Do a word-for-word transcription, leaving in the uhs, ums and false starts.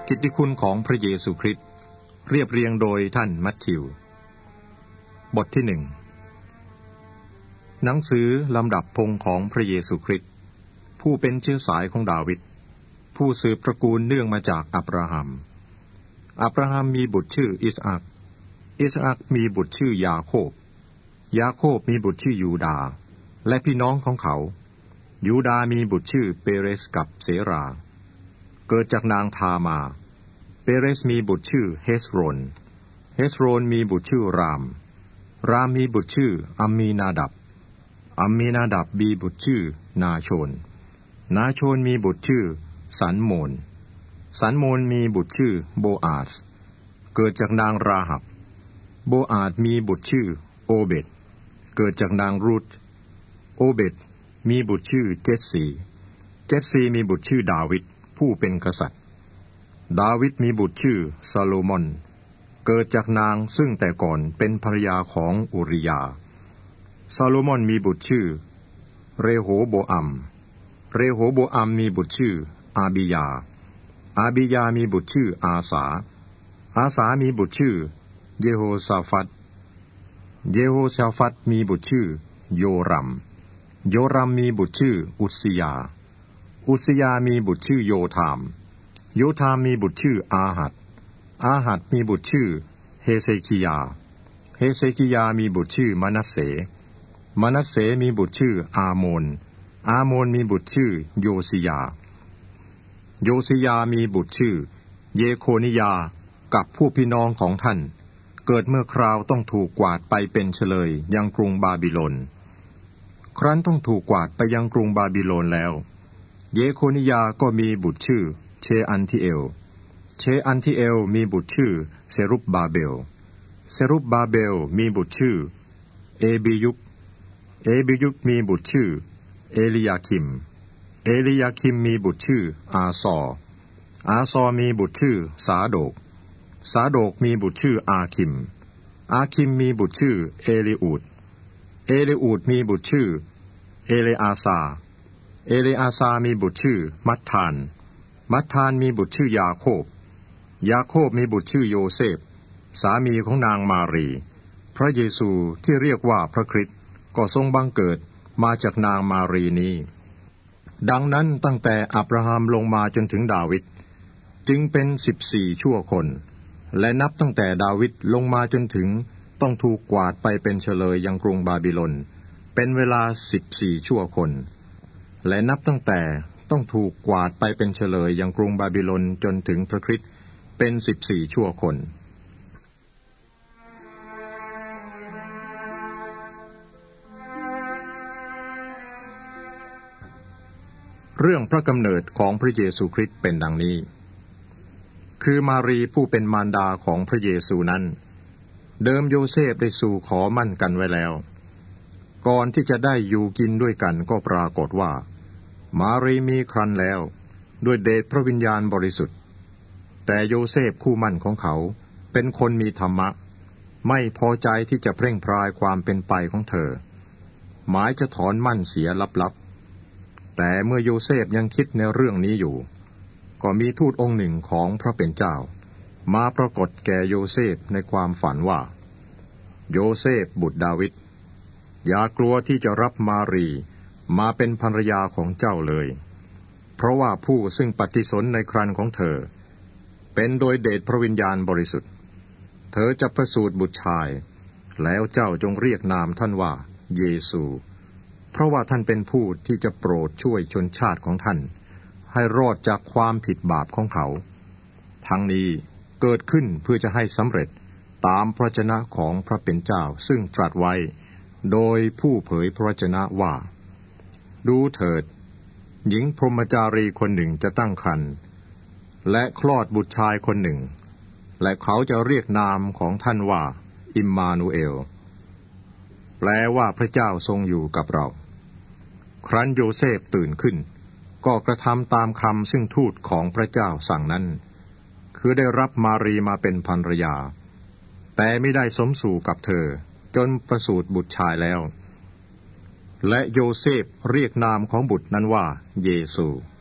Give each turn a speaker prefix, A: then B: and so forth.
A: กิตติคุณของพระเยซูคริสต์เรียบเรียงโดยท่านมัทธิวบทที่หนึ่งหนังสือลำดับพงของพระเยซูคริสต์ผู้เป็นเชื้อสายของดาวิดผู้สืบตระกูลเนื่องมาจากอับราฮัมอับราฮัมมีบุตรชื่ออิสอัคอิสอัคมีบุตรชื่อยาโคบยาโคบมีบุตรชื่อยูดาและพี่น้องของเขายูดามีบุตรชื่อเปเรสกับเสราเกิดจากนางทามาเปเรสมีบุตรชื่อเฮสโรนเฮสโรนมีบุตรชื่อรามรามมีบุตรชื่ออัมมีนาดับอัมมีนาดับมีบุตรชื่อนาโชนนาโชนมีบุตรชื่อสันโมนสันโมนมีบุตรชื่อโบอาสเกิดจากนางราหับโบอาสมีบุตรชื่อโอเบดเกิดจากนางรูธโอเบดมีบุตรชื่อเจสซีเจสซีมีบุตรชื่อดาวิดผู้เป็นกษัตริย์ดาวิดมีบุตรชื่อซาโลมอนเกิดจากนางซึ่งแต่ก่อนเป็นภรรยาของอุริยาซาโลมอนมีบุตรชื่อเรโหโบอัมเรโหโบอัมมีบุตรชื่ออาบิยาอาบิยามีบุตรชื่ออาสาอาสามีบุตรชื่อเยโฮซาฟัตเยโฮซาฟัตมีบุตรชื่อโยรัมโยรัมมีบุตรชื่ออุสยาอุสยามีบุตรชื่อโยธามโยธามมีบุตรชื่ออาหัดอาหัดมีบุตรชื่อเฮเซคิยาเฮเซคิยามีบุตรชื่อมนัสเสมนัสเสมีบุตรชื่ออาโมนอาโมนมีบุตรชื่อโยซิยาโยซิยามีบุตรชื่อเยโคนิยากับผู้พี่น้องของท่านเกิดเมื่อคราวต้องถูกกวาดไปเป็นเฉลยยังกรุงบาบิโลนครั้นต้องถูกกวาดไปยังกรุงบาบิโลนแล้วเยโคนิยาก็มีบุตรชื่อเชอันทิเอลเชอันทิเอลมีบุตรชื่อเซรุบบาเบลเซรุบบาเบลมีบุตรชื่อเอบิยุกเอบิยุกมีบุตรชื่อเอลียาคิมเอลียาคิมมีบุตรชื่ออาซออาซอมีบุตรชื่อสาโดกสาโดกมีบุตรชื่ออาคิมอาคิมมีบุตรชื่อเอลิอูดเอลิอูดมีบุตรชื่อเอเลอาซาเอเลอาซามีบุตรชื่อมัทธานมัทธานมีบุตรชื่อยาโคบยาโคบมีบุตรชื่อโยเซฟสามีของนางมารีพระเยซูที่เรียกว่าพระคริสต์ก็ทรงบังเกิดมาจากนางมารีนี้ดังนั้นตั้งแต่อับราฮัมลงมาจนถึงดาวิดจึงเป็นสิบสี่ชั่วคนและนับตั้งแต่ดาวิดลงมาจนถึงต้องถูกกวาดไปเป็นเฉลยยังกรุงบาบิโลนเป็นเวลาสิบสี่ชั่วคนและนับตั้งแต่ต้องถูกกวาดไปเป็นเฉลยยังกรุงบาบิโลนจนถึงพระคริสต์เป็นสิบสี่ชั่วคนเรื่องพระกำเนิดของพระเยซูคริสต์เป็นดังนี้คือมารีผู้เป็นมารดาของพระเยซูนั้นเดิมโยเซฟได้สู่ขอมั่นกันไว้แล้วก่อนที่จะได้อยู่กินด้วยกันก็ปรากฏว่ามารีมีครรภ์แล้วด้วยเดชพระวิญญาณบริสุทธิ์แต่โยเซฟคู่มั่นของเขาเป็นคนมีธรรมะไม่พอใจที่จะเพ่งพรายความเป็นไปของเธอหมายจะถอนมั่นเสียลับๆแต่เมื่อโยเซฟยังคิดในเรื่องนี้อยู่ก็มีทูตองค์หนึ่งของพระเป็นเจ้ามาปรากฏแก่โยเซฟในความฝันว่าโยเซฟบุตรดาวิดอย่ากลัวที่จะรับมารีมาเป็นภรรยาของเจ้าเลยเพราะว่าผู้ซึ่งปฏิสนในครรภ์ของเธอเป็นโดยเดชพระวิญญาณบริสุทธิ์เธอจะประสูติบุตรชายแล้วเจ้าจงเรียกนามท่านว่าเยซูเพราะว่าท่านเป็นผู้ที่จะโปรดช่วยชนชาติของท่านให้รอดจากความผิดบาปของเขาทั้งนี้เกิดขึ้นเพื่อจะให้สำเร็จตามพระวจนะของพระเป็นเจ้าซึ่งตรัสไว้โดยผู้เผยพระวจนะว่าดูเถิดหญิงพรหมจารีคนหนึ่งจะตั้งครรภ์และคลอดบุตรชายคนหนึ่งและเขาจะเรียกนามของท่านว่าอิมมานูเอลแปลว่าพระเจ้าทรงอยู่กับเราครั้นโยเซฟตื่นขึ้นก็กระทำตามคำซึ่งทูตของพระเจ้าสั่งนั้นคือได้รับมารีมาเป็นภรรยาแต่ไม่ได้สมสู่กับเธอจนประสูติบุตรชายแล้วและโยเซฟเรียกนามของบุตรนั้นว่าเยซู